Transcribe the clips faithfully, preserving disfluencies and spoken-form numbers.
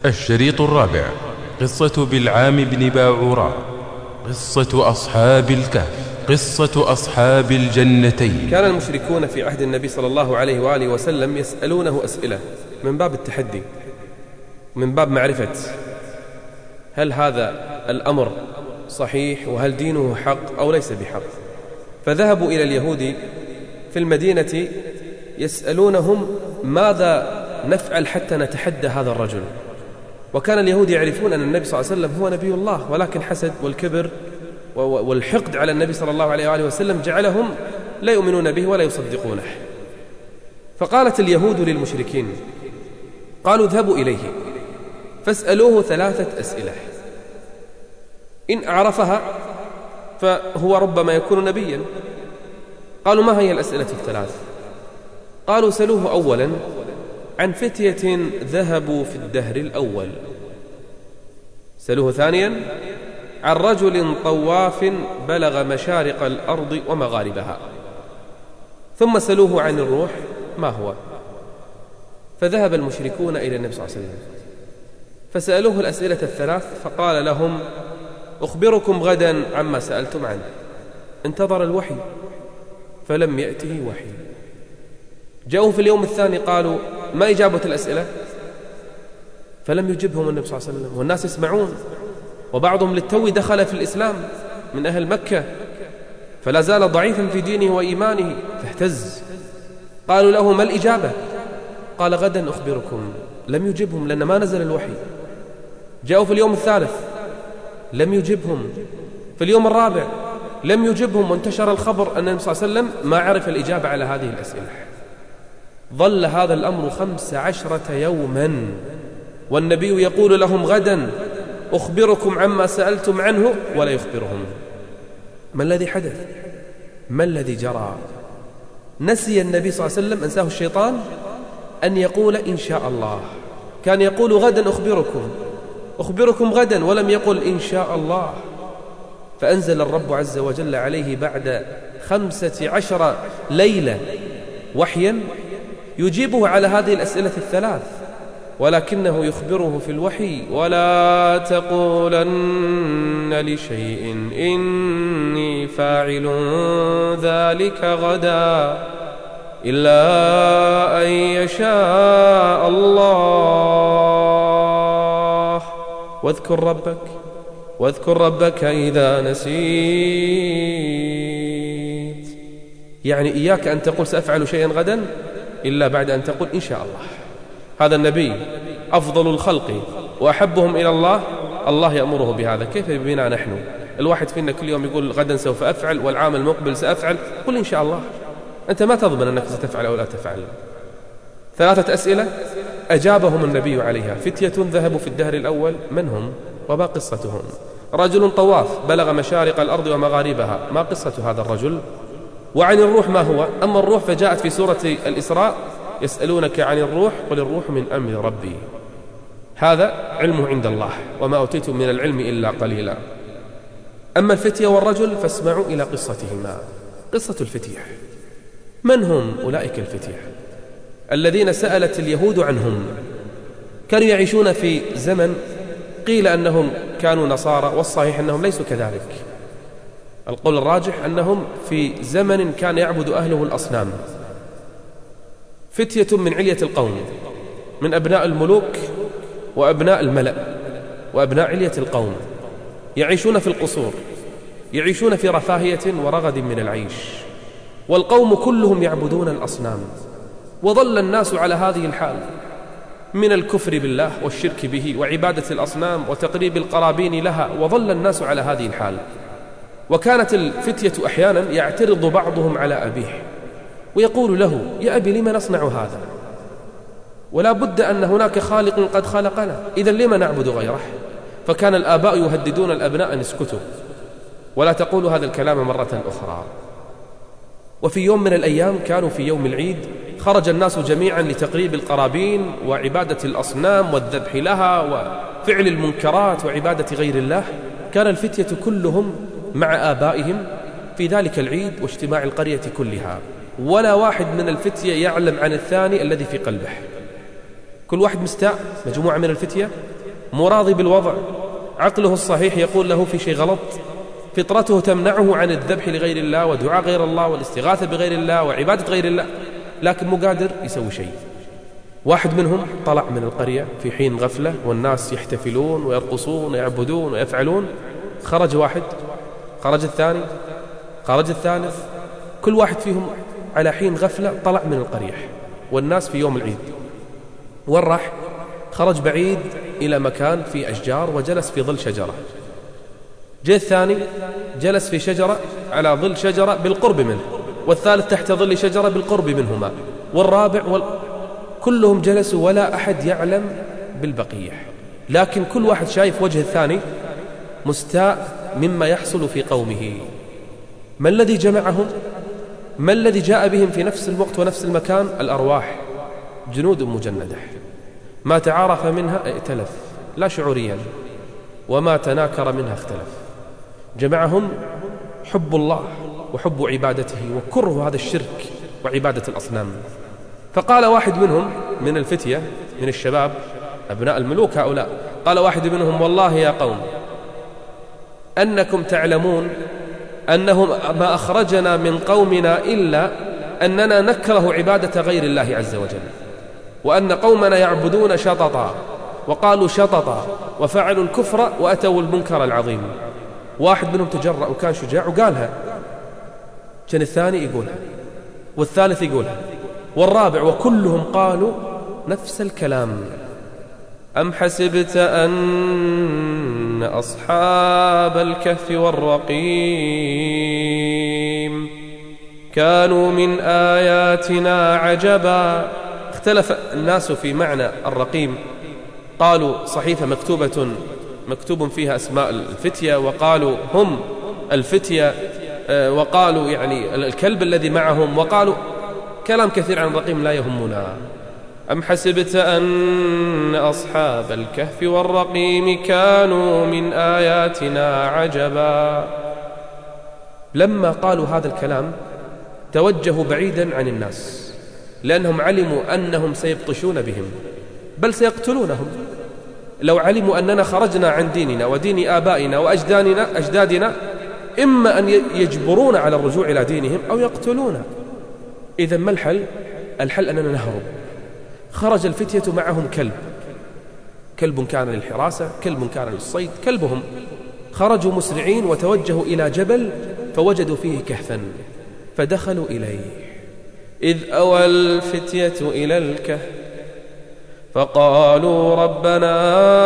الشريط الرابع: قصة بلعام بن باعوراء. قصة أصحاب الكهف. قصة أصحاب الجنتين. كان المشركون في عهد النبي صلى الله عليه وآله وسلم يسألونه أسئلة من باب التحدي، من باب معرفة هل هذا الأمر صحيح وهل دينه حق أو ليس بحق. فذهبوا إلى اليهود في المدينة يسألونهم ماذا نفعل حتى نتحدى هذا الرجل. وكان اليهود يعرفون أن النبي صلى الله عليه وسلم هو نبي الله، ولكن حسد والكبر والحقد على النبي صلى الله عليه وآله وسلم جعلهم لا يؤمنون به ولا يصدقونه. فقالت اليهود للمشركين، قالوا اذهبوا إليه فاسألوه ثلاثة أسئلة، إن أعرفها فهو ربما يكون نبيا. قالوا ما هي الأسئلة الثلاث؟ قالوا سألوه أولا عن فتية ذهبوا في الدهر الأول، سألوه ثانيا عن رجل طواف بلغ مشارق الأرض ومغاربها، ثم سألوه عن الروح ما هو. فذهب المشركون إلى النبي صلى الله عليه وسلم فسألوه الأسئلة الثلاث، فقال لهم أخبركم غدا عما سألتم عنه. انتظر الوحي فلم يأته وحي. جاءوا في اليوم الثاني قالوا ما إجابة الأسئلة؟ فلم يجبهم النبي صلى الله عليه وسلم، والناس يسمعون، وبعضهم للتو دخل في الإسلام من أهل مكة فلا زال ضعيفا في دينه وإيمانه، فاهتز. قالوا له ما الإجابة؟ قال غدا أخبركم. لم يجبهم لأن ما نزل الوحي. جاءوا في اليوم الثالث لم يجبهم. في اليوم الرابع لم يجبهم، وانتشر الخبر أن النبي صلى الله عليه وسلم ما عرف الإجابة على هذه الأسئلة. ظل هذا الأمر خمس عشرة يوما والنبي يقول لهم غدا أخبركم عما سألتم عنه ولا يخبرهم. ما الذي حدث؟ ما الذي جرى؟ نسي النبي صلى الله عليه وسلم، أنساه الشيطان، أن يقول إن شاء الله. كان يقول غدا أخبركم أخبركم غدا، ولم يقل إن شاء الله. فأنزل الرب عز وجل عليه بعد خمسة عشر ليلة وحيا يجيبه على هذه الأسئلة الثلاث، ولكنه يخبره في الوحي ولا تقولن لشيء إني فاعل ذلك غدا إلا أن يشاء الله واذكر ربك واذكر ربك إذا نسيت. يعني إياك أن تقول سأفعل شيئا غدا إلا بعد أن تقول إن شاء الله. هذا النبي أفضل الخلق وأحبهم إلى الله، الله يأمره بهذا. كيف بنا نحن؟ الواحد فينا كل يوم يقول غدا سوف أفعل والعام المقبل سأفعل. قل إن شاء الله، أنت ما تضمن أنك ستفعل أو لا تفعل. ثلاثة أسئلة أجابهم النبي عليها. فتية ذهبوا في الدهر الأول، من هم وما قصتهم؟ رجل طواف بلغ مشارق الأرض ومغاربها، ما قصة هذا الرجل؟ وعن الروح ما هو؟ أما الروح فجاءت في سورة الإسراء يسألونك عن الروح قل الروح من أمر ربي. هذا علمه عند الله، وما أوتيتم من العلم إلا قليلا. أما الفتية والرجل فاسمعوا إلى قصتهما. قصة الفتية، من هم أولئك الفتية الذين سألت اليهود عنهم؟ كانوا يعيشون في زمن قيل أنهم كانوا نصارى، والصحيح أنهم ليسوا كذلك. القول الراجح أنهم في زمن كان يعبد أهله الأصنام. فتية من علية القوم، من أبناء الملوك وأبناء الملأ وأبناء علية القوم، يعيشون في القصور، يعيشون في رفاهية ورغد من العيش، والقوم كلهم يعبدون الأصنام. وظل الناس على هذه الحال من الكفر بالله والشرك به وعبادة الأصنام وتقريب القرابين لها، وظل الناس على هذه الحال. وكانت الفتية أحيانا يعترض بعضهم على أبيه ويقول له يا أبي لما نصنع هذا؟ ولا بد أن هناك خالق قد خلقنا، إذا لما نعبد غيره؟ فكان الآباء يهددون الأبناء أن يسكتوا ولا تقولوا هذا الكلام مرة أخرى. وفي يوم من الأيام كانوا في يوم العيد، خرج الناس جميعا لتقريب القرابين وعبادة الأصنام والذبح لها وفعل المنكرات وعبادة غير الله. كان الفتية كلهم مع آبائهم في ذلك العيد واجتماع القرية كلها، ولا واحد من الفتية يعلم عن الثاني الذي في قلبه. كل واحد مستاء، مجموعة من الفتية مو راضي بالوضع، عقله الصحيح يقول له في شيء غلط، فطرته تمنعه عن الذبح لغير الله ودعاء غير الله والاستغاثة بغير الله وعبادة غير الله، لكن مو قادر يسوي شيء. واحد منهم طلع من القرية في حين غفلة والناس يحتفلون ويرقصون ويعبدون ويفعلون، خرج واحد، خرج الثاني، خرج الثالث، كل واحد فيهم على حين غفلة طلع من القرية والناس في يوم العيد. وين راح؟ خرج بعيد إلى مكان في أشجار وجلس في ظل شجرة. جاء الثاني جلس في شجرة على ظل شجرة بالقرب منه، والثالث تحت ظل شجرة بالقرب منهما، والرابع وال... كلهم جلسوا ولا أحد يعلم بالبقية، لكن كل واحد شايف وجه الثاني مستاء مما يحصل في قومه. ما الذي جمعهم؟ ما الذي جاء بهم في نفس الوقت ونفس المكان؟ الأرواح، جنود مجندة، ما تعارف منها ائتلف لا شعوريا، وما تناكر منها اختلف. جمعهم حب الله وحب عبادته وكره هذا الشرك وعبادة الأصنام. فقال واحد منهم من الفتية من الشباب أبناء الملوك هؤلاء، قال واحد منهم: والله يا قوم أنكم تعلمون أنه ما أخرجنا من قومنا إلا أننا نكره عبادة غير الله عز وجل، وأن قومنا يعبدون شططا، وقالوا شططا وفعلوا الكفر وأتوا المنكر العظيم. واحد منهم تجرأ وكان شجاع وقالها، كان الثاني يقولها والثالث يقولها والرابع، وكلهم قالوا نفس الكلام: أم حسبت أن أصحاب الكهف والرقيم كانوا من آياتنا عجبا. اختلف الناس في معنى الرقيم، قالوا صحيفة مكتوبة مكتوب فيها أسماء الفتية، وقالوا هم الفتية، وقالوا يعني الكلب الذي معهم، وقالوا كلام كثير عن الرقيم لا يهمنا. أم حسبت أن أصحاب الكهف والرقيم كانوا من آياتنا عجبا. لما قالوا هذا الكلام توجهوا بعيدا عن الناس، لأنهم علموا أنهم سيبطشون بهم بل سيقتلونهم. لو علموا أننا خرجنا عن ديننا ودين آبائنا وأجدادنا أجدادنا إما أن يجبرون على الرجوع إلى دينهم أو يقتلونا. إذن ما الحل؟ الحل أننا نهرب. خرج الفتية معهم كلب، كلب كان للحراسة، كلب كان للصيد، كلبهم. خرجوا مسرعين وتوجهوا إلى جبل فوجدوا فيه كهفا فدخلوا إليه. إذ أوى الفتية إلى الكهف فقالوا ربنا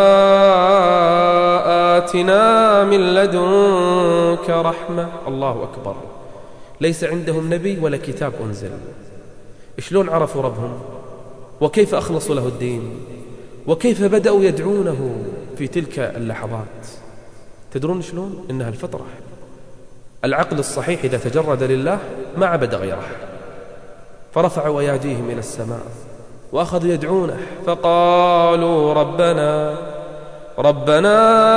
آتنا من لدنك رحمة. الله أكبر. ليس عندهم نبي ولا كتاب أنزل، شلون عرفوا ربهم؟ وكيف أخلصوا له الدين؟ وكيف بدأوا يدعونه في تلك اللحظات؟ تدرون شلون؟ إنها الفطرة. العقل الصحيح إذا تجرد لله ما عبد غيره، فرفعوا أيديهم إلى السماء وأخذوا يدعونه فقالوا ربنا ربنا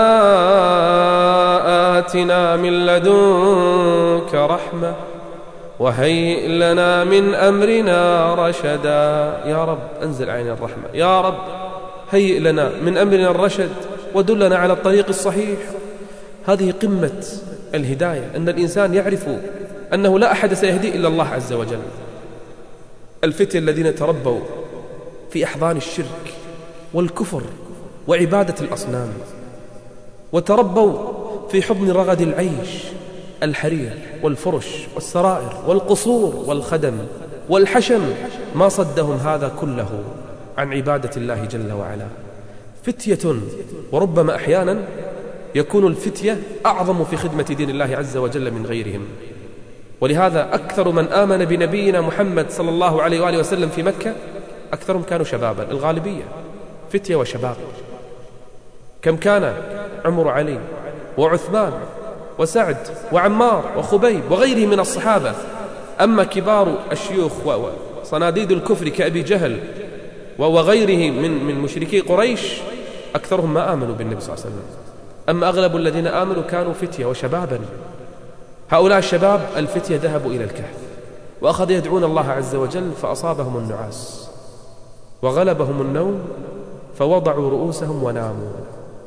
آتنا من لدنك رحمة وهيئ لنا من أمرنا رشدا. يا رب أنزل علينا الرحمة، يا رب هيئ لنا من أمرنا الرشد ودلنا على الطريق الصحيح. هذه قمة الهداية، أن الإنسان يعرف أنه لا أحد سيهدي إلا الله عز وجل. الفتية الذين تربوا في أحضان الشرك والكفر وعبادة الأصنام، وتربوا في حضن رغد العيش، الحرير والفرش والسرائر والقصور والخدم والحشم، ما صدهم هذا كله عن عبادة الله جل وعلا. فتية، وربما أحيانا يكون الفتية أعظم في خدمة دين الله عز وجل من غيرهم. ولهذا أكثر من آمن بنبينا محمد صلى الله عليه وآله وسلم في مكة أكثرهم كانوا شبابا، الغالبية فتية وشباب. كم كان عمر علي وعثمان وسعد وعمار وخبيب وغيرهم من الصحابة. أما كبار الشيوخ وصناديد الكفر كأبي جهل وغيره من من مشركي قريش أكثرهم ما آمنوا بالنبي صلى الله عليه وسلم. أما أغلب الذين آمنوا كانوا فتية وشبابا. هؤلاء الشباب الفتية ذهبوا إلى الكهف وأخذوا يدعون الله عز وجل فأصابهم النعاس وغلبهم النوم فوضعوا رؤوسهم وناموا.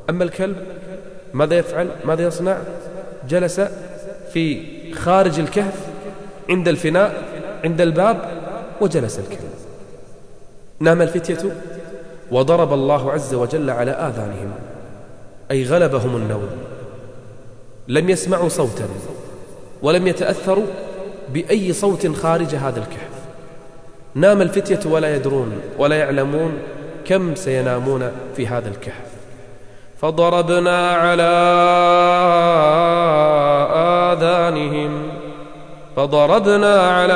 أما الكلب ماذا يفعل؟ ماذا يصنع؟ جلس في خارج الكهف عند الفناء عند الباب وجلس الكلب. نام الفتية وضرب الله عز وجل على آذانهم، أي غلبهم النوم، لم يسمعوا صوتا ولم يتأثروا بأي صوت خارج هذا الكهف. نام الفتية ولا يدرون ولا يعلمون كم سينامون في هذا الكهف. فضربنا على آذانهم فضربنا على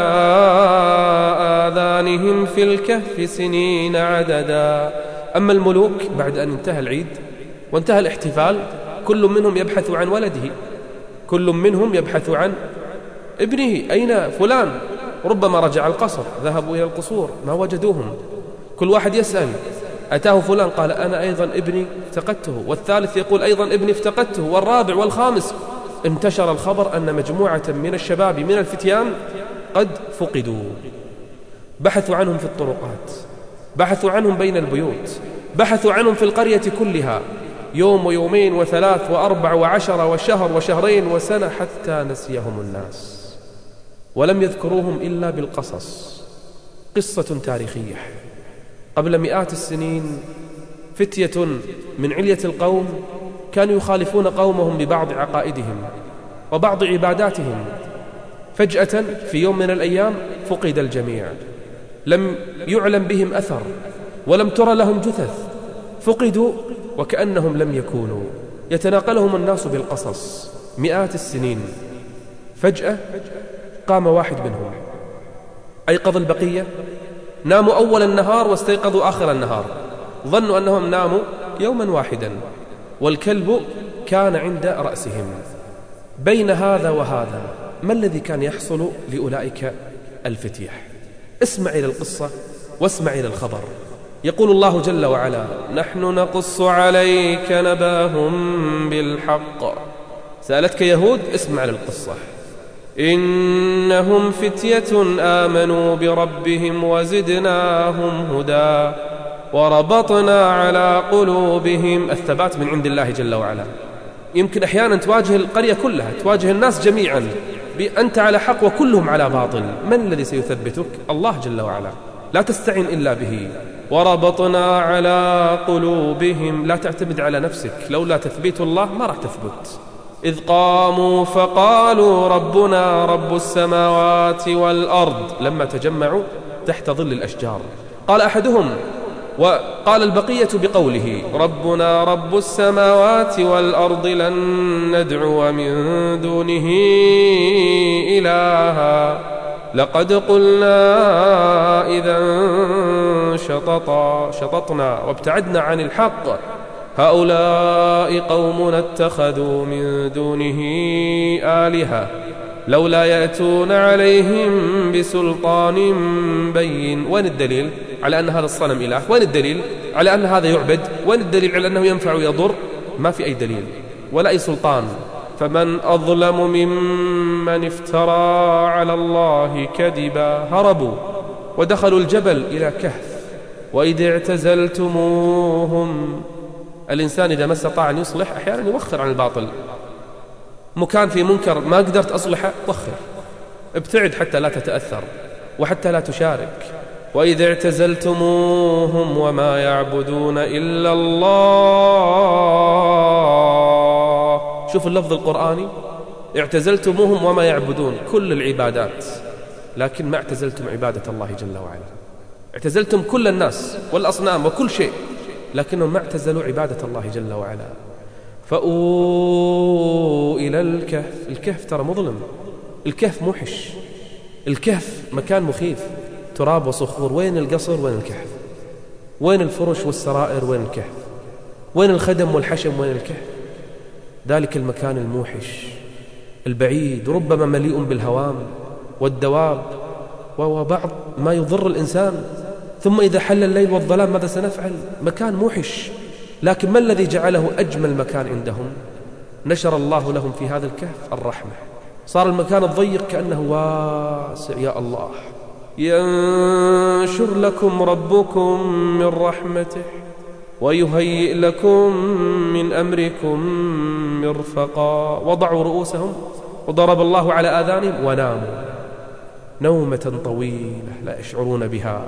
آذانهم في الكهف سنين عددا. أما الملوك بعد أن انتهى العيد وانتهى الاحتفال كل منهم يبحث عن ولده، كل منهم يبحث عن ابنه، أين فلان؟ ربما رجع القصر، ذهبوا إلى القصور ما وجدوهم، كل واحد يسأل أتاه فلان قال أنا أيضا ابني افتقدته، والثالث يقول أيضا ابني افتقدته، والرابع والخامس. انتشر الخبر أن مجموعة من الشباب من الفتيان قد فقدوا. بحثوا عنهم في الطرقات، بحثوا عنهم بين البيوت، بحثوا عنهم في القرية كلها، يوم ويومين وثلاث وأربع وعشر وشهر وشهرين وسنة، حتى نسيهم الناس ولم يذكروهم إلا بالقصص. قصة تاريخية. قبل مئات السنين فتية من علية القوم كانوا يخالفون قومهم ببعض عقائدهم وبعض عباداتهم. فجأة في يوم من الأيام فقد الجميع، لم يعلم بهم أثر ولم ترى لهم جثث، فقدوا وكأنهم لم يكونوا. يتناقلهم الناس بالقصص مئات السنين. فجأة قام واحد منهم أيقظ البقية، ناموا أول النهار واستيقظوا آخر النهار، ظنوا أنهم ناموا يوما واحدا، والكلب كان عند رأسهم. بين هذا وهذا ما الذي كان يحصل لأولئك الفتية؟ اسمع إلى القصة واسمع إلى الخبر. يقول الله جل وعلا: نحن نقص عليك نباهم بالحق. سألتك يهود، اسمع للقصة. إنهم فتية آمنوا بربهم وزدناهم هدى وربطنا على قلوبهم. الثبات من عند الله جل وعلا. يمكن أحيانا تواجه القرية كلها، تواجه الناس جميعا بأنت على حق وكلهم على باطل، من الذي سيثبتك؟ الله جل وعلا، لا تستعين إلا به. وربطنا على قلوبهم، لا تعتمد على نفسك، لولا تثبيت الله ما راح تثبت. إذ قاموا فقالوا ربنا رب السماوات والأرض، لما تجمعوا تحت ظل الأشجار قال أحدهم وقال البقية بقوله: ربنا رب السماوات والأرض لن ندعو من دونه إلها لقد قلنا إذا شططا شططنا وابتعدنا عن الحق هؤلاء قومنا اتخذوا من دونه آلهة لولا يأتون عليهم بسلطان بين. وين الدليل على أن هذا الصنم إله؟ وين الدليل على أن هذا يعبد؟ وين الدليل على أنه ينفع ويضر؟ ما في أي دليل ولا أي سلطان. فمن أظلم ممن افترى على الله كذبا. هربوا ودخلوا الجبل إلى كهف. وإذ اعتزلتموهم. الإنسان إذا ما استطاع أن يصلح أحيانا يوخر عن الباطل. مكان في منكر ما قدرت أصلحه، وخر، ابتعد حتى لا تتأثر وحتى لا تشارك. وإذ اعتزلتموهم وما يعبدون إلا الله. شوف اللفظ القرآني، اعتزلتموهم وما يعبدون كل العبادات، لكن ما اعتزلتم عبادة الله جل وعلا. اعتزلتم كل الناس والأصنام وكل شيء، لكنهم ما اعتزلوا عبادة الله جل وعلا. فأووا إلى الكهف. الكهف ترى مظلم، الكهف موحش، الكهف مكان مخيف، تراب وصخور. وين القصر؟ وين الكهف؟ وين الفرش والسرائر؟ وين الكهف؟ وين الخدم والحشم؟ وين الكهف؟ ذلك المكان الموحش البعيد، ربما مليء بالهوام والدواب وبعض ما يضر الإنسان. ثم إذا حل الليل والظلام ماذا سنفعل؟ مكان موحش. لكن ما الذي جعله أجمل مكان عندهم؟ نشر الله لهم في هذا الكهف الرحمة. صار المكان الضيق كأنه واسع. يا الله، ينشر لكم ربكم من رحمته ويهيئ لكم من أمركم مرفقا وضعوا رؤوسهم وضرب الله على آذانهم وناموا نومة طويلة لا يشعرون بها.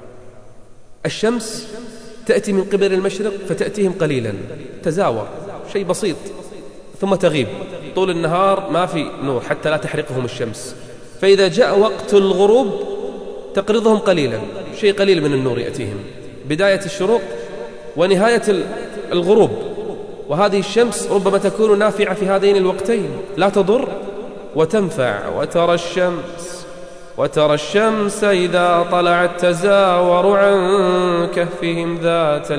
الشمس تأتي من قبل المشرق فتأتيهم قليلا تزاور شيء بسيط ثم تغيب طول النهار ما في نور حتى لا تحرقهم الشمس، فإذا جاء وقت الغروب تقرضهم قليلا شيء قليل من النور يأتيهم، بداية الشروق ونهاية الغروب. وهذه الشمس ربما تكون نافعة في هذين الوقتين لا تضر وتنفع. وترى الشمس وترى الشمس إذا طلعت تزاور عن كهفهم ذات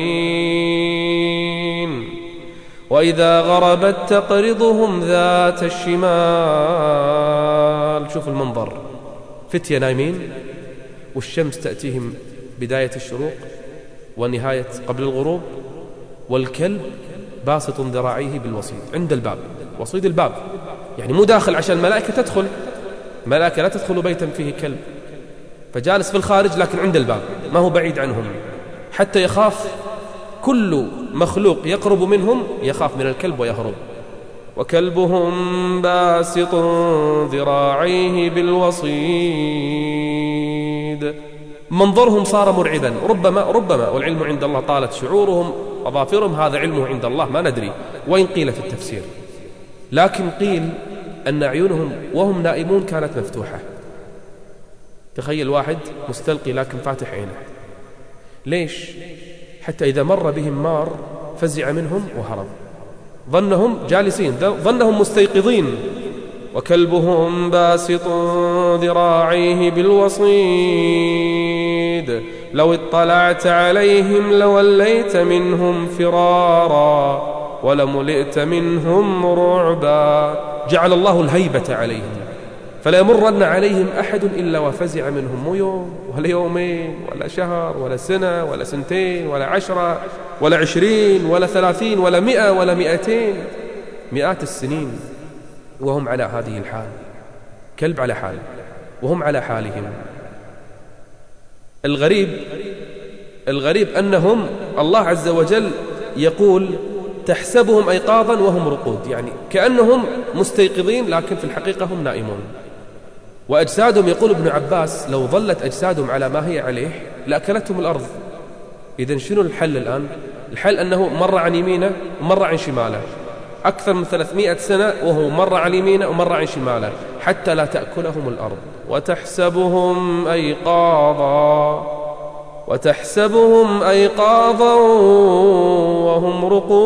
اليمين وإذا غربت تقرضهم ذات الشمال. شوف المنظر، فتية نايمين والشمس تأتيهم بداية الشروق ونهاية قبل الغروب، والكلب باسط ذراعيه بالوصيد عند الباب، وصيد الباب يعني مو داخل عشان الملائكة تدخل، الملائكة لا تدخل بيتا فيه كلب، فجالس في الخارج لكن عند الباب ما هو بعيد عنهم، حتى يخاف كل مخلوق يقرب منهم يخاف من الكلب ويهرب. وكلبهم باسط ذراعيه بالوصيد. منظرهم صار مرعبا، ربما ربما والعلم عند الله طالت شعورهم أظافرهم، هذا علمه عند الله ما ندري، وإن قيل في التفسير، لكن قيل أن أعينهم وهم نائمون كانت مفتوحة. تخيل واحد مستلقي لكن فاتح عينه، ليش؟ حتى إذا مر بهم مار فزع منهم وهرب، ظنهم جالسين، ظنهم مستيقظين. وكلبهم باسط ذراعيه بالوصيد لو اطلعت عليهم لوليت منهم فرارا ولملئت منهم رعبا. جعل الله الهيبة عليهم، فلا يمرن عليهم أحد إلا وفزع منهم، مو يوم ولا يومين ولا شهر ولا سنة ولا سنتين ولا عشرة ولا عشرين ولا ثلاثين ولا مئة ولا مئتين، مئات السنين وهم على هذه الحال، كلب على حال وهم على حالهم. الغريب الغريب أنهم الله عز وجل يقول تحسبهم أيقاظا وهم رقود، يعني كأنهم مستيقظين لكن في الحقيقة هم نائمون. وأجسادهم يقول ابن عباس لو ظلت أجسادهم على ما هي عليه لأكلتهم الأرض. إذن شنو الحل الآن؟ الحل أنه مر عن يمينه ومر عن شماله أكثر من ثلاثمائة سنة، وهو مر عن يمينه ومر عن شماله حتى لا تأكلهم الأرض. وتحسبهم أيقاظا وتحسبهم أيقاظا وهم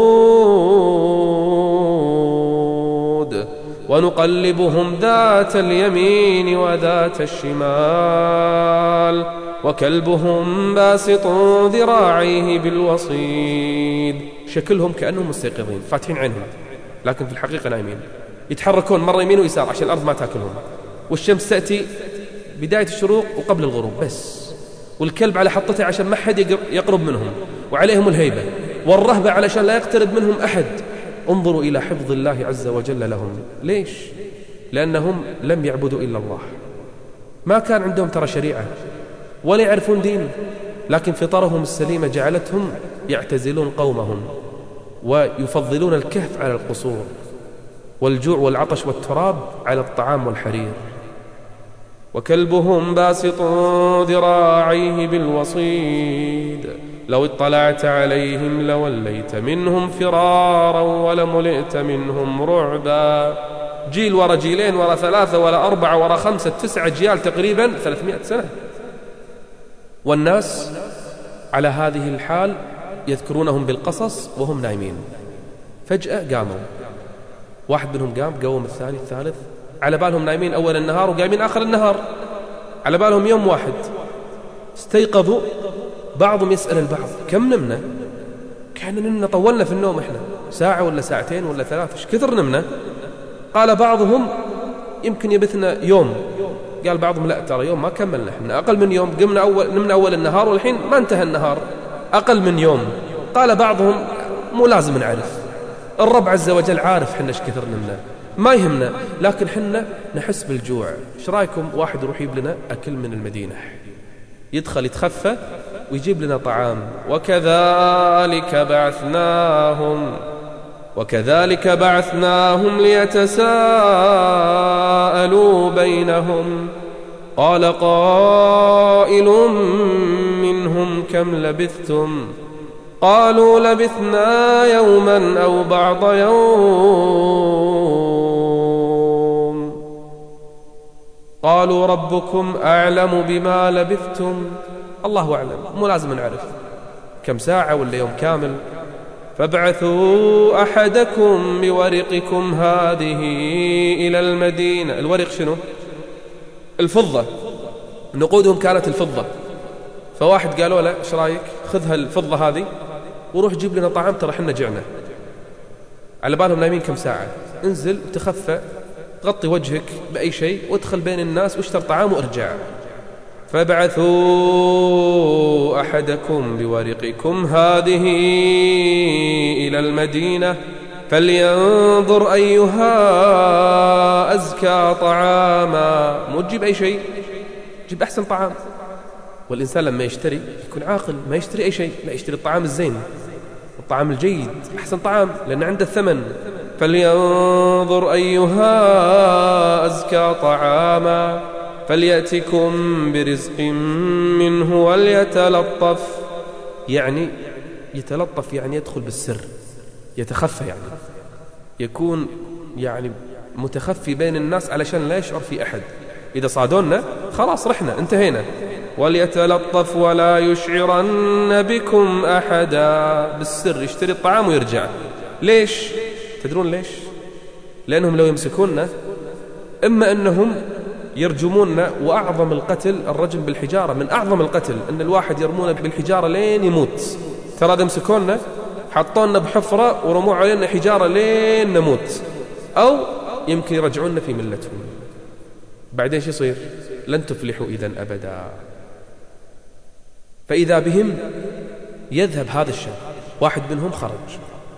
رقود ونقلبهم ذات اليمين وذات الشمال وكلبهم باسط ذراعيه بالوصيد. شكلهم كأنهم مستيقظين فاتحين عينهم لكن في الحقيقة نايمين، يتحركون مرة يمين ويسار عشان الأرض ما تأكلهم، والشمس تأتي بداية الشروق وقبل الغروب بس، والكلب على حطته عشان ما حد يقرب منهم، وعليهم الهيبة والرهبة علشان لا يقترب منهم أحد. انظروا إلى حفظ الله عز وجل لهم. ليش؟ لأنهم لم يعبدوا إلا الله، ما كان عندهم ترى شريعة ولا يعرفون دين، لكن فطرهم السليمة جعلتهم يعتزلون قومهم ويفضلون الكهف على القصور والجوع والعطش والتراب على الطعام والحرير. وكلبهم باسط ذراعيه بالوصيد لو اطلعت عليهم لوليت منهم فرارا ولملئت منهم رعبا. جيل ورا جيلين ورا ثلاثة ورا أربعة ورا خمسة تسعة جيال تقريبا ثلاثمائة سنة، والناس على هذه الحال يذكرونهم بالقصص وهم نايمين. فجأة قاموا، واحد منهم قام قوم الثاني الثالث، على بالهم نايمين أول النهار وقايمين آخر النهار، على بالهم يوم واحد. استيقظوا، بعضهم يسأل البعض كم نمنا؟ كان نمنا طولنا في النوم إحنا ساعة ولا ساعتين ولا ثلاثة، ايش كثر نمنا؟ قال بعضهم يمكن يبثنا يوم، قال بعضهم لا ترى يوم ما كملنا، احنا أقل من يوم، قمنا أول نمنا أول النهار والحين ما انتهى النهار، أقل من يوم. قال بعضهم مو لازم نعرف، الرب عز وجل عارف حنا ايش كثر نمنا، ما يهمنا، لكن حنا نحس بالجوع، ايش رايكم واحد يروح يجيب لنا أكل من المدينة، يدخل يتخفى ويجيب لنا طعام. وكذلك بعثناهم وكذلك بعثناهم ليتساءلوا بينهم قال قائل منهم كم لبثتم قالوا لبثنا يوما أو بعض يوم قالوا ربكم أعلم بما لبثتم. الله أعلم، مو لازم نعرف كم ساعة ولا يوم كامل. فابعثوا أحدكم بورقكم هذه إلى المدينة. الورق شنو؟ الفضة، نقودهم كانت الفضة. فواحد قالوا له ايش رايك خذها الفضة هذه وروح جيب لنا طعام، ترى احنا جعنا. على بالهم نايمين كم ساعة. انزل وتخفى، غطي وجهك بأي شيء وادخل بين الناس واشتر طعام وارجع. فابعثوا أحدكم بورقكم هذه إلى المدينة فلينظر أيها أزكى طعاما. مو تجيب أي شيء، جيب أحسن طعام. والإنسان لما يشتري يكون عاقل، ما يشتري أي شيء، لا يشتري الطعام الزين، الطعام الجيد، أحسن طعام، لأن عنده الثمن. فلينظر أيها أزكى طعاما فليأتكم برزق منه وليتلطف. يعني يتلطف يعني يدخل بالسر، يتخفى، يعني يكون يعني متخفي بين الناس علشان لا يشعر في أحد. إذا صادونا خلاص رحنا انتهينا. وليتلطف ولا يشعرن بكم أحدا. بالسر يشتري الطعام ويرجع. ليش؟ تدرون ليش؟ لأنهم لو يمسكوننا إما أنهم يرجموننا، وأعظم القتل الرجم بالحجارة، من أعظم القتل أن الواحد يرمونه بالحجارة لين يموت. ترى إذا مسكونا حطونا بحفرة ورموا علينا حجارة لين نموت، أو يمكن يرجعوننا في ملتهم. بعدين شو يصير؟ لن تفلحوا إذن أبدا. فإذا بهم يذهب هذا الشاب. واحد منهم خرج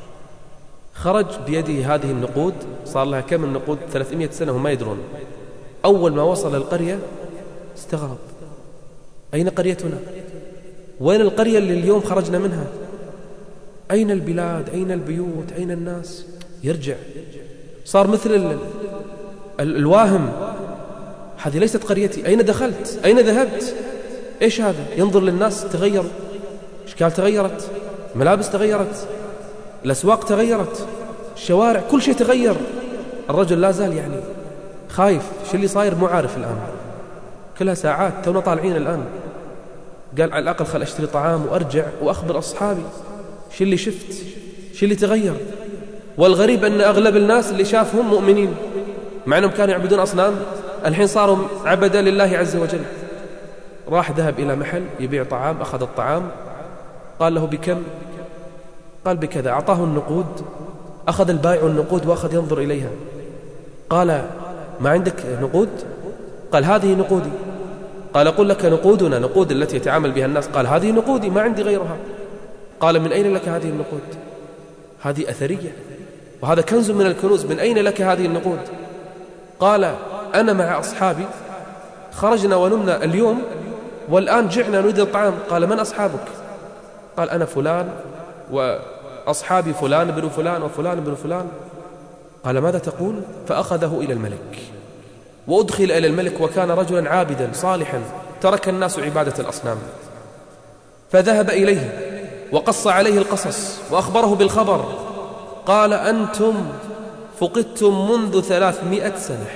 خرج بيده هذه النقود، صار لها كم النقود؟ ثلاثمائة سنة وما يدرون. أول ما وصل القرية استغرب، أين قريتنا؟ وين القرية اللي اليوم خرجنا منها؟ أين البلاد؟ أين البيوت؟ أين الناس؟ يرجع، صار مثل ال... ال... الواهم. هذه ليست قريتي، أين دخلت؟ أين ذهبت؟ إيش هذا؟ ينظر للناس، تغيروا، أشكال تغيرت، ملابس تغيرت، الأسواق تغيرت، الشوارع، كل شيء تغير. الرجل لا زال يعني خايف، شو اللي صاير مو عارف الآن. كلها ساعات تونا طالعين الآن. قال على الأقل خل أشتري طعام وأرجع وأخبر أصحابي شو اللي شفت، شو اللي تغير. والغريب أن أغلب الناس اللي شافهم مؤمنين، مع أنهم كانوا يعبدون أصنام، الحين صاروا عبدا لله عز وجل. راح ذهب إلى محل يبيع طعام، أخذ الطعام، قال له بكم؟ قال بكذا. أعطاه النقود، أخذ البائع النقود وأخذ ينظر إليها. قال ما عندك نقود؟ قال هذه نقودي. قال قل لك نقودنا، نقود التي يتعامل بها الناس. قال هذه نقودي ما عندي غيرها. قال من أين لك هذه النقود؟ هذه أثرية وهذا كنز من الكنوز، من أين لك هذه النقود؟ قال أنا مع أصحابي خرجنا ونمنا اليوم والآن جعنا نريد الطعام. قال من أصحابك؟ قال أنا فلان وأصحابي فلان بن فلان وفلان بن فلان. قال ماذا تقول؟ فأخذه إلى الملك وأدخل إلى الملك، وكان رجلا عابدا صالحا ترك الناس عبادة الأصنام. فذهب إليه وقص عليه القصص وأخبره بالخبر. قال أنتم فقدتم منذ ثلاثمائة سنة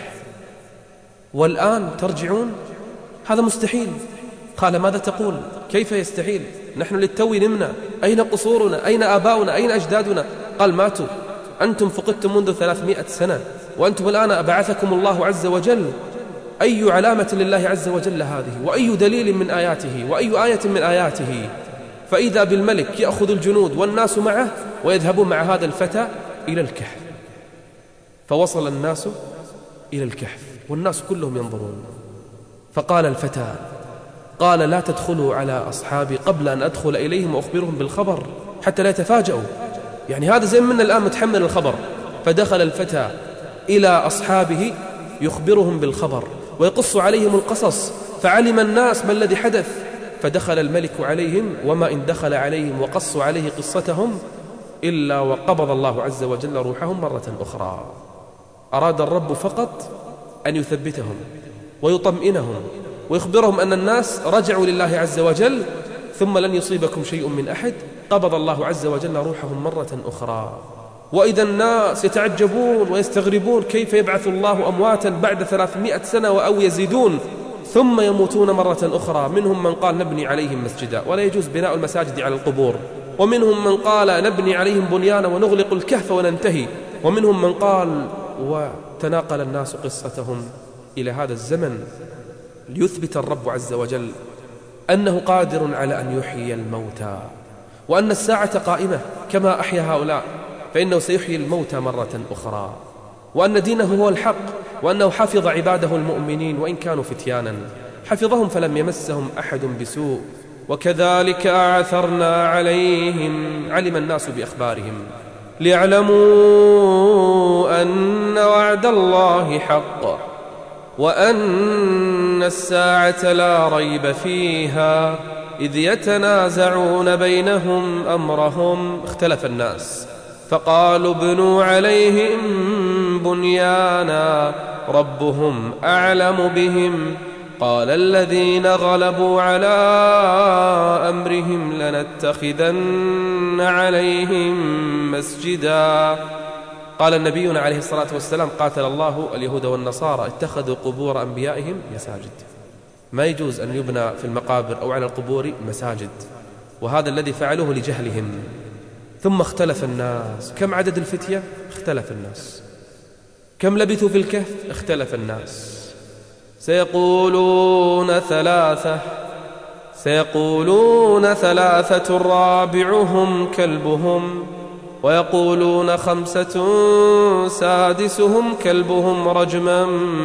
والآن ترجعون؟ هذا مستحيل. قال ماذا تقول؟ كيف يستحيل؟ نحن للتو نمنا، أين قصورنا؟ أين آباؤنا؟ أين أجدادنا؟ قال ماتوا. أنتم فقدتم منذ ثلاثمائة سنة وأنتم الآن أبعثكم الله عز وجل. أي علامة لله عز وجل هذه؟ وأي دليل من آياته؟ وأي آية من آياته؟ فإذا بالملك يأخذ الجنود والناس معه ويذهبون مع هذا الفتى إلى الكهف. فوصل الناس إلى الكهف والناس كلهم ينظرون. فقال الفتى، قال لا تدخلوا على أصحابي قبل أن أدخل إليهم وأخبرهم بالخبر حتى لا يتفاجئوا. يعني هذا زي من الآن متحمل الخبر. فدخل الفتى إلى أصحابه يخبرهم بالخبر ويقص عليهم القصص. فعلم الناس ما الذي حدث، فدخل الملك عليهم، وما إن دخل عليهم وقصوا عليه قصتهم إلا وقبض الله عز وجل روحهم مرة أخرى. أراد الرب فقط أن يثبتهم ويطمئنهم ويخبرهم أن الناس رجعوا لله عز وجل، ثم لن يصيبكم شيء من أحد. قبض الله عز وجل روحهم مرة أخرى. وإذا الناس يتعجبون ويستغربون كيف يبعث الله أمواتا بعد ثلاثمائة سنة أو يزيدون ثم يموتون مرة أخرى. منهم من قال نبني عليهم مسجدا، ولا يجوز بناء المساجد على القبور. ومنهم من قال نبني عليهم بنيانا ونغلق الكهف وننتهي. ومنهم من قال، وتناقل الناس قصتهم إلى هذا الزمن ليثبت الرب عز وجل أنه قادر على أن يحيي الموتى، وأن الساعة قائمة كما أحيا هؤلاء فإنه سيحيي الموتى مرة أخرى، وأن دينه هو الحق، وأنه حفظ عباده المؤمنين وإن كانوا فتيانا، حفظهم فلم يمسهم أحد بسوء. وكذلك أعثرنا عليهم، علم الناس بأخبارهم، ليعلموا أن وعد الله حق، وأن الساعة لا ريب فيها، إذ يتنازعون بينهم أمرهم. اختلف الناس فقالوا ابنوا عليهم بنيانا ربهم أعلم بهم، قال الذين غلبوا على أمرهم لنتخذن عليهم مسجدا. قال النبي عليه الصلاة والسلام قاتل الله اليهود والنصارى اتخذوا قبور أنبيائهم مساجد. ما يجوز أن يبنى في المقابر أو على القبور مساجد، وهذا الذي فعلوه لجهلهم. ثم اختلف الناس. كم عدد الفتية؟ اختلف الناس. كم لبثوا في الكهف؟ اختلف الناس. سيقولون ثلاثة سيقولون ثلاثة رابعهم كلبهم، ويقولون خمسة سادسهم كلبهم رجما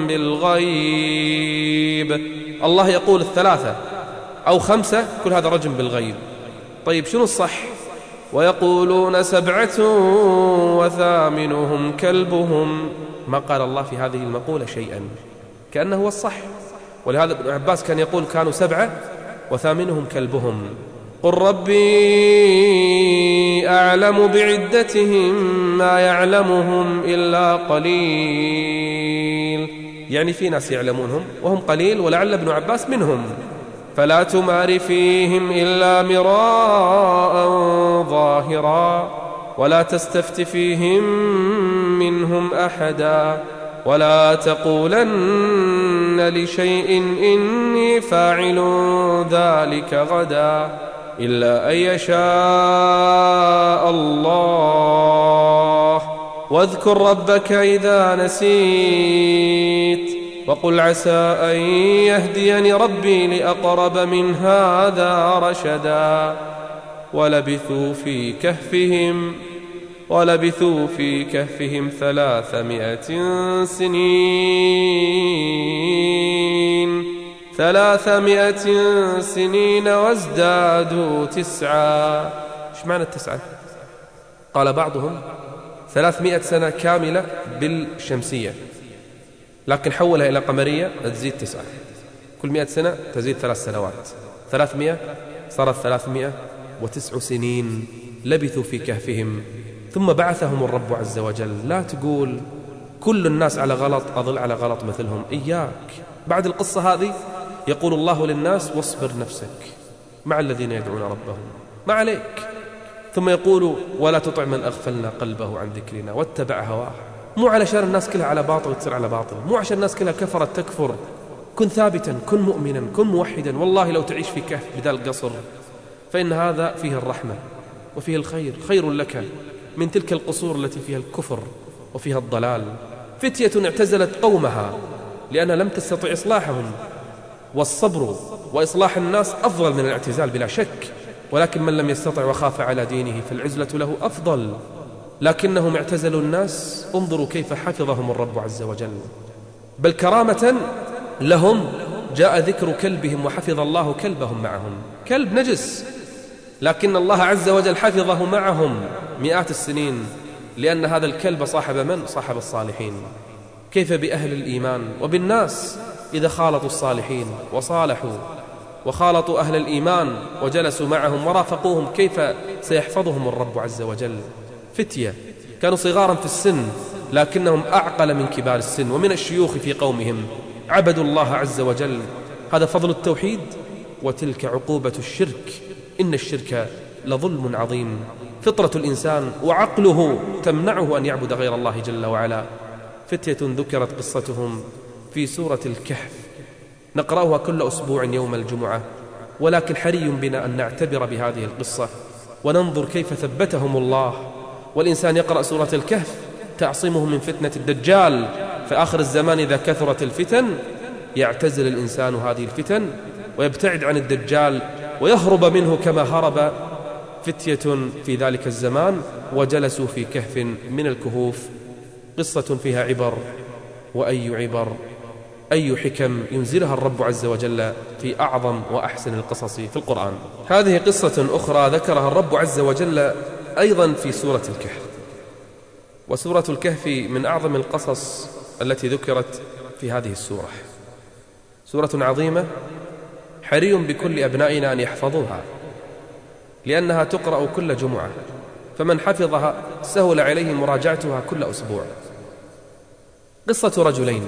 بالغيب. الله يقول الثلاثة أو خمسة، كل هذا رجم بالغيب. طيب شنو الصح؟ ويقولون سبعة وثامنهم كلبهم. ما قال الله في هذه المقولة شيئا، كأنه هو الصح. ولهذا ابن عباس كان يقول كانوا سبعة وثامنهم كلبهم. قل ربي أعلم بعدتهم ما يعلمهم إلا قليل، يعني في ناس يعلمونهم وهم قليل، ولعل ابن عباس منهم. فلا تمار فيهم إلا مراء ظاهرا، ولا تستفت فيهم منهم أحدا، ولا تقولن لشيء إني فاعل ذلك غدا إلا أن يشاء الله. واذكر ربك إذا نسيت، وقل عسى أن يهديني ربي لأقرب من هذا رشدا. ولبثوا في كهفهم ولبثوا في كهفهم ثلاثمائة سنين ثلاثمائة سنين وازدادوا تسعا. ايش معنى التسعة؟ قال بعضهم ثلاثمائة سنة كاملة بالشمسية، لكن حولها إلى قمرية تزيد تسعة. كل مئة سنة تزيد ثلاث سنوات، ثلاثمائة صارت ثلاثمائة وتسع سنين لبثوا في كهفهم. ثم بعثهم الرب عز وجل. لا تقول كل الناس على غلط أظل على غلط مثلهم، إياك. بعد القصة هذه يقول الله للناس واصبر نفسك مع الذين يدعون ربهم، ما عليك. ثم يقول ولا تطع من أغفلنا قلبه عن ذكرنا واتبع هواه. مو علشان الناس كلها على باطل وتصير على باطل، مو عشان الناس كلها كفرت تكفر. كن ثابتا، كن مؤمنا، كن موحدا. والله لو تعيش في كهف بدال القصر فإن هذا فيه الرحمة وفيه الخير، خير لك من تلك القصور التي فيها الكفر وفيها الضلال. فتية اعتزلت قومها لأنها لم تستطع إصلاحهم، والصبر وإصلاح الناس أفضل من الاعتزال بلا شك، ولكن من لم يستطع وخاف على دينه فالعزلة له أفضل. لكنهم اعتزلوا الناس، انظروا كيف حفظهم الرب عز وجل. بل كرامة لهم جاء ذكر كلبهم وحفظ الله كلبهم معهم. كلب نجس، لكن الله عز وجل حفظه معهم مئات السنين، لأن هذا الكلب صاحب من؟ صاحب الصالحين. كيف بأهل الإيمان وبالناس إذا خالطوا الصالحين وصالحوا وخالطوا أهل الإيمان وجلسوا معهم ورافقوهم، كيف سيحفظهم الرب عز وجل؟ فتية كانوا صغارا في السن لكنهم أعقل من كبار السن ومن الشيوخ في قومهم، عبدوا الله عز وجل. هذا فضل التوحيد، وتلك عقوبة الشرك، إن الشرك لظلم عظيم. فطرة الإنسان وعقله تمنعه أن يعبد غير الله جل وعلا. فتية ذكرت قصتهم في سورة الكهف، نقرأها كل أسبوع يوم الجمعة، ولكن حري بنا أن نعتبر بهذه القصة وننظر كيف ثبتهم الله. والإنسان يقرأ سورة الكهف تعصمه من فتنة الدجال. في آخر الزمان إذا كثرت الفتن يعتزل الإنسان هذه الفتن ويبتعد عن الدجال ويهرب منه كما هرب فتية في ذلك الزمان، وجلسوا في كهف من الكهوف. قصة فيها عبر، وأي عبر، أي حكم ينزلها الرب عز وجل في أعظم وأحسن القصص في القرآن. هذه قصة أخرى ذكرها الرب عز وجل أيضا في سورة الكهف. وسورة الكهف من أعظم القصص التي ذكرت في هذه السورة. سورة عظيمة حري بكل أبنائنا أن يحفظوها، لأنها تقرأ كل جمعة، فمن حفظها سهل عليه مراجعتها كل أسبوع. قصة رجلين،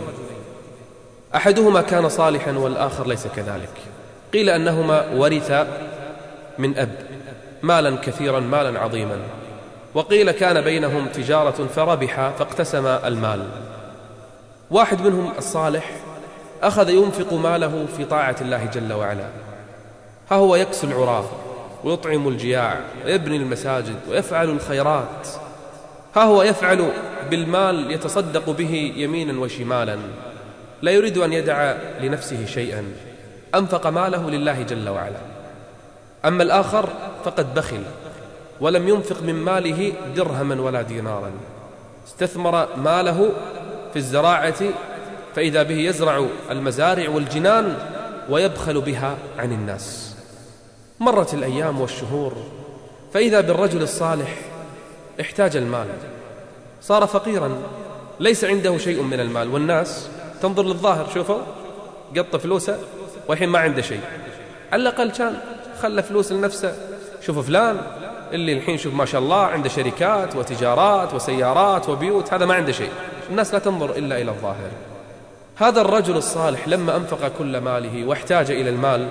أحدهما كان صالحا والآخر ليس كذلك. قيل أنهما ورثا من أب مالا كثيرا، مالا عظيما، وقيل كان بينهم تجارة فربح فاقتسم المال. واحد منهم الصالح أخذ ينفق ماله في طاعة الله جل وعلا، ها هو يكسو العراة ويطعم الجياع ويبني المساجد ويفعل الخيرات، ها هو يفعل بالمال يتصدق به يمينا وشمالا، لا يريد أن يدع لنفسه شيئا، أنفق ماله لله جل وعلا. أما الآخر فقد بخل ولم ينفق من ماله درهما ولا دينارا، استثمر ماله في الزراعة، فإذا به يزرع المزارع والجنان ويبخل بها عن الناس. مرت الأيام والشهور، فإذا بالرجل الصالح احتاج المال، صار فقيرا، ليس عنده شيء من المال، والناس تنظر للظاهر، شوفوا قط فلوسه والحين ما عنده شيء، على الأقل كان خلى فلوس لنفسه. شوفوا فلان اللي الحين شوف ما شاء الله عنده شركات وتجارات وسيارات وبيوت، هذا ما عنده شيء. الناس لا تنظر إلا إلى الظاهر. هذا الرجل الصالح لما أنفق كل ماله واحتاج إلى المال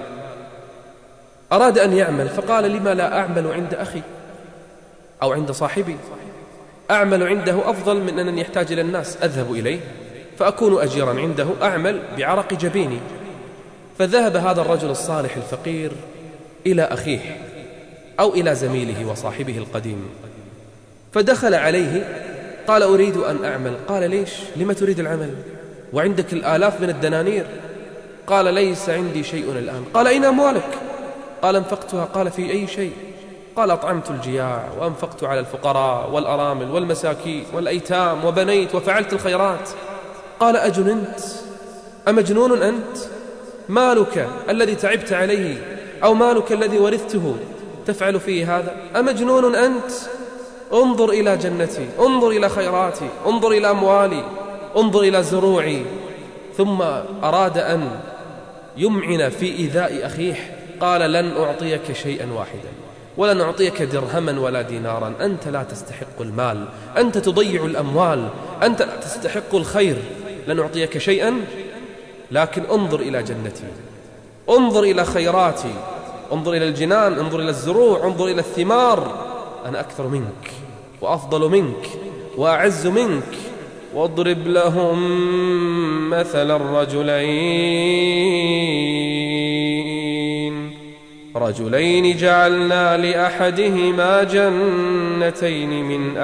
أراد أن يعمل، فقال لما لا أعمل عند أخي أو عند صاحبي؟ أعمل عنده أفضل من أن يحتاج إلى الناس، أذهب إليه فأكون أجيرا عنده، أعمل بعرق جبيني. فذهب هذا الرجل الصالح الفقير إلى أخيه أو إلى زميله وصاحبه القديم، فدخل عليه قال أريد أن أعمل. قال ليش؟ لما تريد العمل وعندك الآلاف من الدنانير؟ قال ليس عندي شيء الآن. قال أين أموالك؟ قال انفقتها. قال في أي شيء؟ قال أطعمت الجياع وأنفقت على الفقراء والأرامل والمساكين والأيتام وبنيت وفعلت الخيرات. قال أجننت؟ أمجنون أنت؟ مالك الذي تعبت عليه أو مالك الذي ورثته تفعل فيه هذا؟ أمجنون أنت؟ انظر إلى جنتي، انظر إلى خيراتي، انظر إلى أموالي، انظر إلى زروعي. ثم أراد أن يمعن في إيذاء أخيه. قال لن أعطيك شيئا واحدا، ولن أعطيك درهما ولا دينارا، أنت لا تستحق المال، أنت تضيع الأموال، أنت لا تستحق الخير، لن أعطيك شيئا، لكن انظر إلى جنتي، انظر إلى خيراتي، انظر إلى الجنان، انظر إلى الزروع، انظر إلى الثمار، أنا أكثر منك وأفضل منك وأعز منك. واضرب لهم مثل الرجلين رجلين جعلنا لأحدهما جنتين من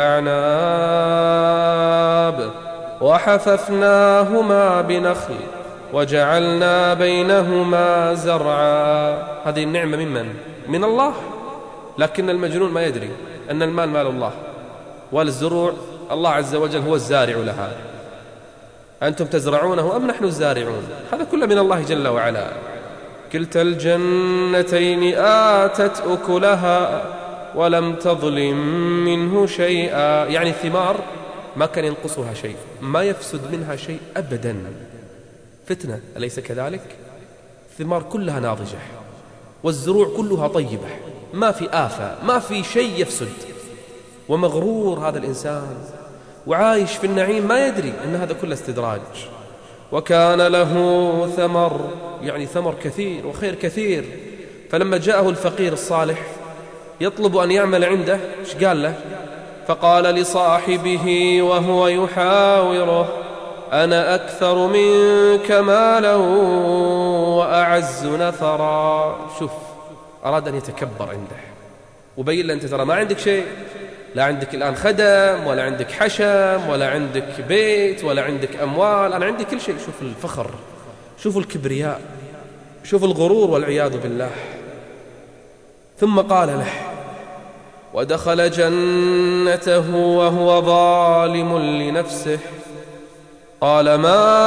أعناب وحففناهما بنخل وجعلنا بينهما زرعا. هذه النعمة ممن؟ من الله، لكن المجنون ما يدري أن المال مال الله، والزروع الله عز وجل هو الزارع لها. أنتم تزرعونه أم نحن الزارعون؟ هذا كله من الله جل وعلا. كلتا الجنتين آتت أكلها ولم تظلم منه شيئا، يعني الثمار ما كان ينقصها شيء، ما يفسد منها شيء أبدا. فتنة أليس كذلك؟ الثمار كلها ناضجة والزروع كلها طيبة، ما في آفة، ما في شيء يفسد، ومغرور هذا الإنسان وعايش في النعيم ما يدري أن هذا كله استدراج. وكان له ثمر، يعني ثمر كثير وخير كثير، فلما جاءه الفقير الصالح يطلب أن يعمل عنده، ايش قال له؟ فقال لصاحبه وهو يحاوره: أنا أكثر منك مالا وأعز نفرا. شوف، أراد أن يتكبر عنده وبين له: أنت ترى ما عندك شيء، لا عندك الآن خدم ولا عندك حشم ولا عندك بيت ولا عندك أموال، أنا عندي كل شيء. شوف الفخر، شوف الكبرياء، شوف الغرور والعياذ بالله. ثم قال له: ودخل جنته وهو ظالم لنفسه، قال: ما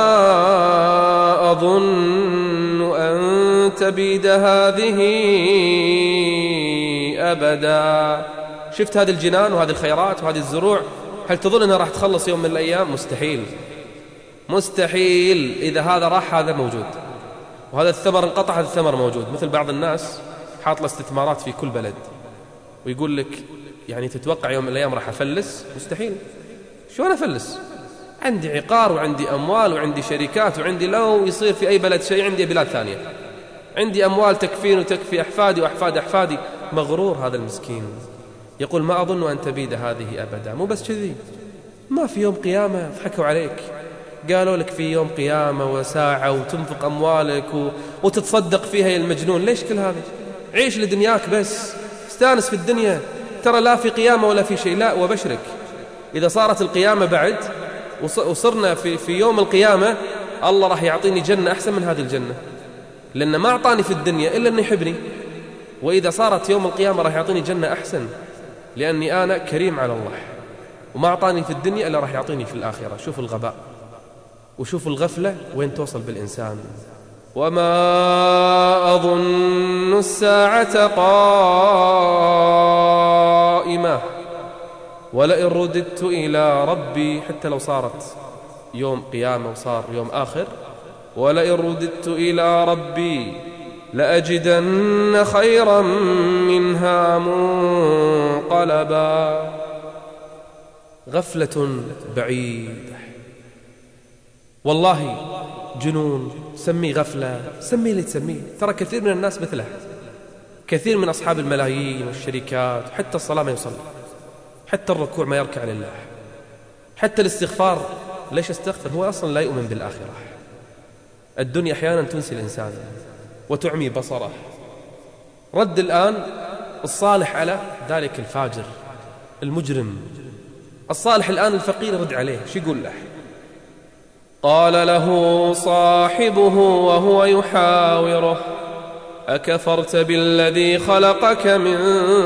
أظن أن تبيد هذه أبدا. شفت هذه الجنان وهذه الخيرات وهذه الزروع، هل تظن أنها راح تخلص يوم من الأيام؟ مستحيل، مستحيل. إذا هذا راح هذا موجود، وهذا الثمر انقطع هذا الثمر موجود. مثل بعض الناس حاط له استثمارات في كل بلد ويقول لك يعني تتوقع يوم من الأيام راح أفلس؟ مستحيل. شو أنا أفلس؟ عندي عقار وعندي أموال وعندي شركات وعندي، لو يصير في أي بلد شيء عندي بلاد ثانية، عندي أموال تكفين وتكفي أحفادي وأحفاد أحفادي. مغرور هذا المسكين، يقول: ما أظن أن تبيد هذه أبدا. مو بس كذي، ما في يوم قيامة ضحكوا عليك، قالوا لك في يوم قيامة وساعة وتنفق أموالك و... وتتصدق فيها يا المجنون. ليش كل هذا؟ عيش لدنياك بس، استانس في الدنيا، ترى لا في قيامة ولا في شيء. لا، وبشرك إذا صارت القيامة بعد وصرنا في, في يوم القيامة، الله راح يعطيني جنة أحسن من هذه الجنة، لأن ما أعطاني في الدنيا إلا أن يحبني. وإذا صارت يوم القيامة راح يعطيني جنة أحسن، لأني أنا كريم على الله، وما أعطاني في الدنيا إلا راح يعطيني في الآخرة. شوف الغباء وشوف الغفلة وين توصل بالإنسان. وما أظن الساعة قائمة ولئن رددت إلى ربي، حتى لو صارت يوم قيامة وصار يوم آخر، ولئن رددت إلى ربي لأجدن خيرا منها منقلبا. غفلة بعيدة، والله جنون، سمي غفلة، سمي اللي تسميه. ترى كثير من الناس مثله، كثير من أصحاب الملايين والشركات، حتى الصلاة ما يصلي، حتى الركوع ما يركع لله، حتى الاستغفار ليش استغفر؟ هو أصلا لا يؤمن بالآخرة. الدنيا أحيانا تنسي الإنسان وتعمي بصره. رد الآن الصالح على ذلك الفاجر المجرم. الصالح الآن الفقير رد عليه، شو يقول له؟ قال له صاحبه وهو يحاوره: أكفرت بالذي خلقك من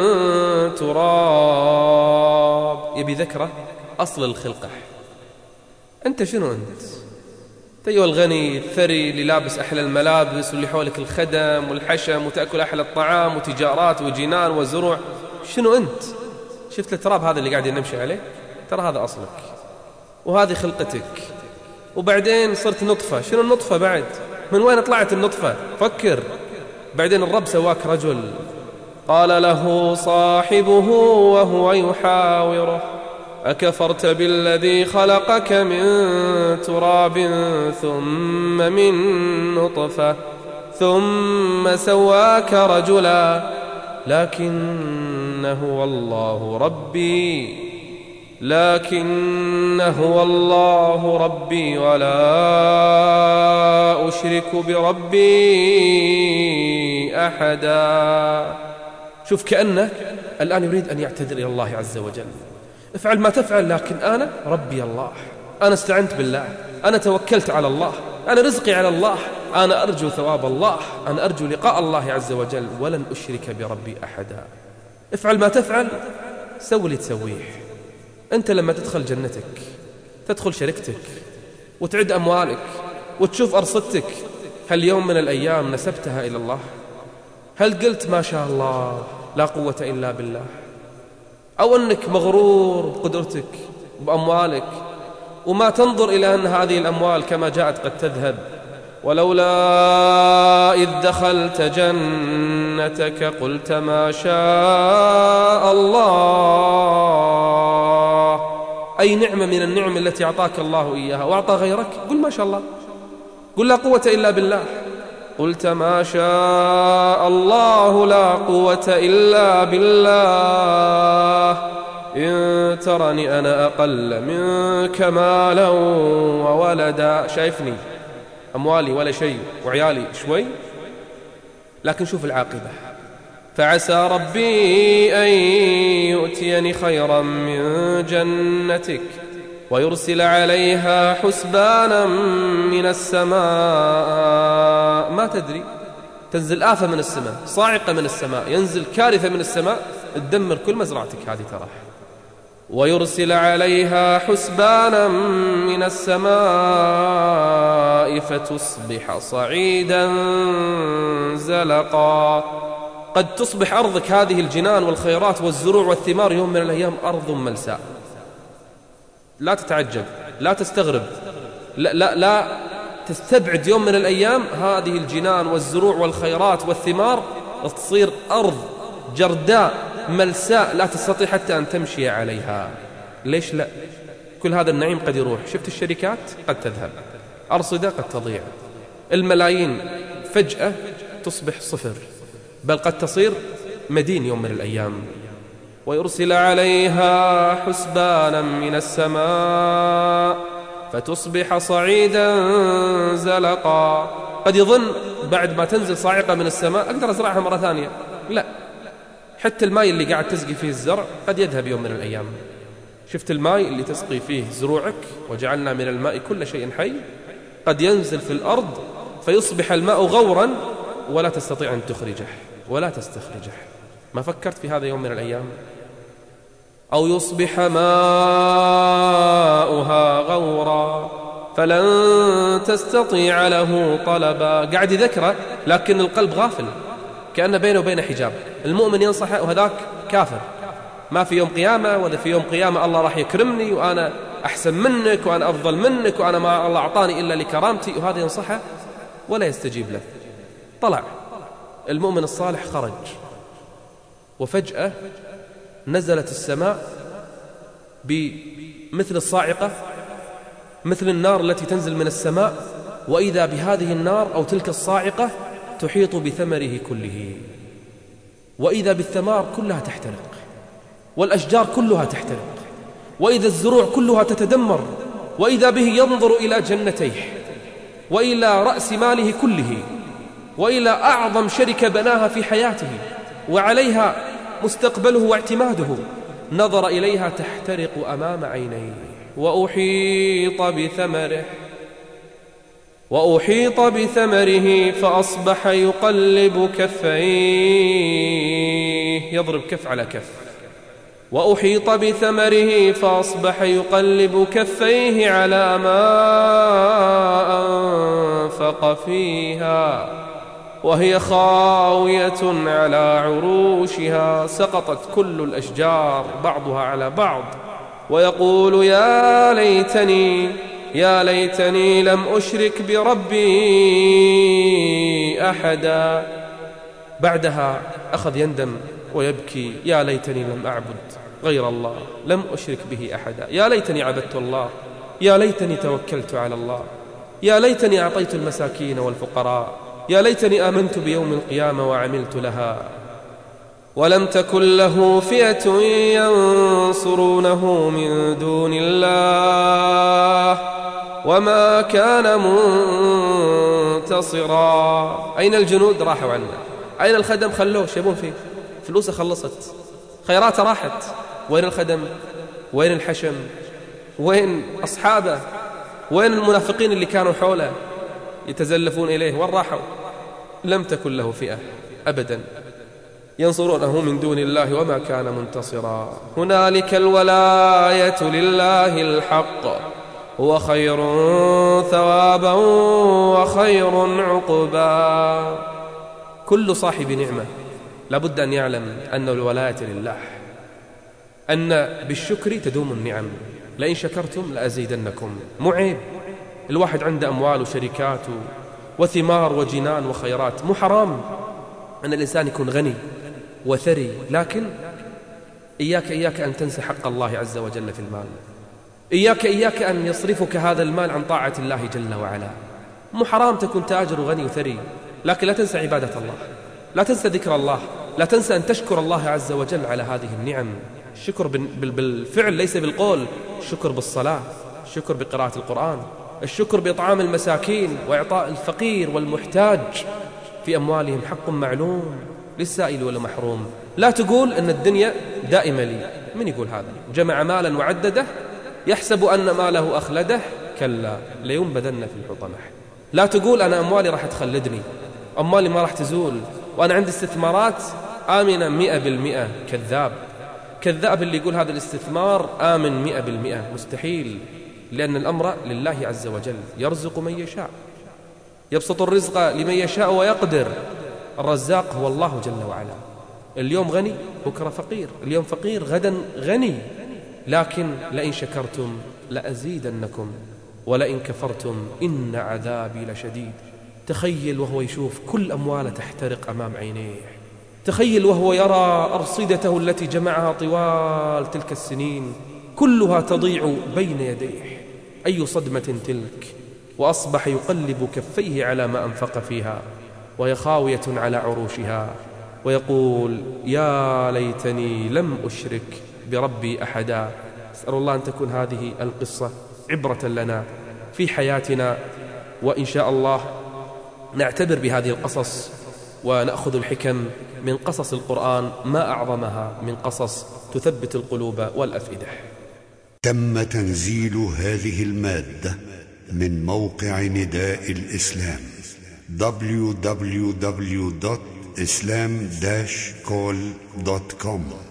تراب. يبي ذكره أصل الخلقة. أنت شنو أنت؟ أيها الغني الثري اللي لابس أحلى الملابس واللي حولك الخدم والحشم وتأكل أحلى الطعام وتجارات وجنان وزروع، شنو أنت؟ شفت التراب هذا اللي قاعد نمشي عليه؟ ترى هذا أصلك وهذه خلقتك. وبعدين صرت نطفة. شنو النطفة بعد؟ من وين طلعت النطفة؟ فكر. بعدين الرب سواك رجل. قال له صاحبه وهو يحاوره: أكفرت بالذي خلقك من تراب ثم من نطفة ثم سواك رجلا لكن هو الله ربي لكن هو الله ربي ولا أشرك بربي أحدا. شوف كأنه الآن يريد أن يعتذر إلى الله عز وجل. افعل ما تفعل، لكن أنا ربي الله، أنا استعنت بالله، أنا توكلت على الله، أنا رزقي على الله، أنا أرجو ثواب الله، أنا أرجو لقاء الله عز وجل، ولن أشرك بربي أحدا. افعل ما تفعل، سوي اللي تسويه. أنت لما تدخل جنتك، تدخل شركتك وتعد أموالك وتشوف أرصدتك، هل يوم من الأيام نسبتها إلى الله؟ هل قلت ما شاء الله لا قوة إلا بالله؟ أو أنك مغرور بقدرتك بأموالك وما تنظر إلى أن هذه الأموال كما جاءت قد تذهب؟ ولولا إذ دخلت جنتك جنتك قلت ما شاء الله. أي نعمة من النعم التي أعطاك الله إياها وأعطى غيرك قل ما شاء الله، قل لا قوة إلا بالله. قلت ما شاء الله لا قوة إلا بالله، إن ترني أنا أقل منك مالا وولدا. شايفني أموالي ولا شيء وعيالي شوي، لكن شوف العاقبة. فعسى ربي أن يؤتيني خيرا من جنتك ويرسل عليها حسبانا من السماء. ما تدري، تنزل آفة من السماء، صاعقة من السماء، ينزل كارثة من السماء تدمر كل مزرعتك هذه تراح. ويرسل عليها حسبانا من السماء فتصبح صعيدا زلقا. قد تصبح أرضك هذه الجنان والخيرات والزروع والثمار يوم من الأيام أرض ملساء. لا تتعجب، لا تستغرب، لا, لا, لا تستبعد يوم من الأيام هذه الجنان والزروع والخيرات والثمار تصير أرض جرداء ملساء لا تستطيع حتى أن تمشي عليها. ليش لا؟ كل هذا النعيم قد يروح. شفت الشركات قد تذهب، أرصدة قد تضيع، الملايين فجأة تصبح صفر، بل قد تصير مدين يوم من الأيام. ويرسل عليها حسبانا من السماء فتصبح صعيدا زلقا. قد يظن بعد ما تنزل صاعقة من السماء أقدر أزرعها مرة ثانية، لا، حتى الماء اللي قاعد تسقي فيه الزرع قد يذهب يوم من الأيام. شفت الماء اللي تسقي فيه زروعك، وجعلنا من الماء كل شيء حي، قد ينزل في الأرض فيصبح الماء غورا ولا تستطيع أن تخرجه ولا تستخرجه. ما فكرت في هذا يوم من الأيام؟ أو يصبح ماؤها غورا فلن تستطيع له طلبا. قاعد يذكره لكن القلب غافل، كأن بينه وبين حجاب. المؤمن ينصحه وهذاك كافر، ما في يوم قيامة ولا في يوم قيامة الله راح يكرمني وأنا أحسن منك وأنا أفضل منك وأنا ما الله أعطاني إلا لكرامتي، وهذا ينصحه ولا يستجيب له. طلع المؤمن الصالح خرج، وفجأة نزلت السماء بمثل الصاعقة، مثل النار التي تنزل من السماء، وإذا بهذه النار أو تلك الصاعقة تحيط بثمره كله، وإذا بالثمار كلها تحترق، والأشجار كلها تحترق، وإذا الزروع كلها تتدمر، وإذا به ينظر إلى جنتيه وإلى رأس ماله كله وإلى أعظم شركة بناها في حياته وعليها مستقبله واعتماده، نظر إليها تحترق أمام عينيه. وأحيط بثمره وأحيط بثمره فأصبح يقلب كفيه، يضرب كف على كف. وأحيط بثمره فأصبح يقلب كفيه على ما أنفق فيها وهي خاوية على عروشها. سقطت كل الأشجار بعضها على بعض، ويقول يا ليتني يا ليتني لم أشرك بربي أحدا. بعدها أخذ يندم ويبكي، يا ليتني لم أعبد غير الله، لم أشرك به أحدا، يا ليتني عبدت الله، يا ليتني توكلت على الله، يا ليتني أعطيت المساكين والفقراء، يا ليتني آمنت بيوم القيامة وعملت لها. ولم تكن له فئة ينصرونه من دون الله وما كان منتصرا. أين الجنود؟ راحوا عنه. أين الخدم؟ خلوه، شيبون فيه، فلوسه خلصت، خيراته راحت. وين الخدم؟ وين الحشم؟ وين أصحابه؟ وين المنافقين اللي كانوا حوله يتزلفون إليه؟ وين راحوا؟ لم تكن له فئة أبدا ينصرونه من دون الله وما كان منتصرا. هنالك الولاية لله الحق، هو خير ثوابا وخير عقبا. كل صاحب نعمة لابد أن يعلم أن الولاية لله، أن بالشكر تدوم النعم، لئن شكرتم لأزيدنكم. مو عيب الواحد عنده أموال وشركات وثمار وجنان وخيرات، مو حرام أن الإنسان يكون غني وثري، لكن إياك إياك أن تنسى حق الله عز وجل في المال. إياك إياك أن يصرفك هذا المال عن طاعة الله جل وعلا. مو حرام تكون تاجر وغني وثري، لكن لا تنسى عبادة الله، لا تنسى ذكر الله، لا تنسى أن تشكر الله عز وجل على هذه النعم. الشكر بالفعل ليس بالقول، الشكر بالصلاة، الشكر بقراءة القرآن، الشكر بإطعام المساكين وإعطاء الفقير والمحتاج. في أموالهم حق معلوم للسائل والمحروم. لا تقول أن الدنيا دائمة لي، من يقول هذا؟ جمع مالا وعدده يحسب أن ماله أخلده، كلا لينبذن في الحطمة. لا تقول أنا أموالي راح تخلدني، أموالي ما راح تزول، وأنا عندي استثمارات آمنة مئة بالمئة. كذاب، كذاب اللي يقول هذا الاستثمار آمن مئة بالمئة، مستحيل، لأن الأمر لله عز وجل، يرزق من يشاء، يبسط الرزق لمن يشاء ويقدر. الرزاق هو الله جل وعلا. اليوم غني بكرة فقير، اليوم فقير غدا غني، لكن لئن شكرتم لأزيدنكم ولئن كفرتم إن عذابي لشديد. تخيل وهو يشوف كل أمواله تحترق أمام عينيه، تخيل وهو يرى أرصدته التي جمعها طوال تلك السنين كلها تضيع بين يديه. أي صدمة تلك! وأصبح يقلب كفيه على ما أنفق فيها وهي خاوية على عروشها، ويقول يا ليتني لم أشرك بربي أحدا. أسأل الله أن تكون هذه القصة عبرة لنا في حياتنا، وإن شاء الله نعتبر بهذه القصص ونأخذ الحكم من قصص القرآن ما أعظمها من قصص تثبت القلوب والأفئدة. تم تنزيل هذه المادة من موقع نداء الإسلام دبليو دبليو دبليو دوت إسلام داش كول دوت كوم.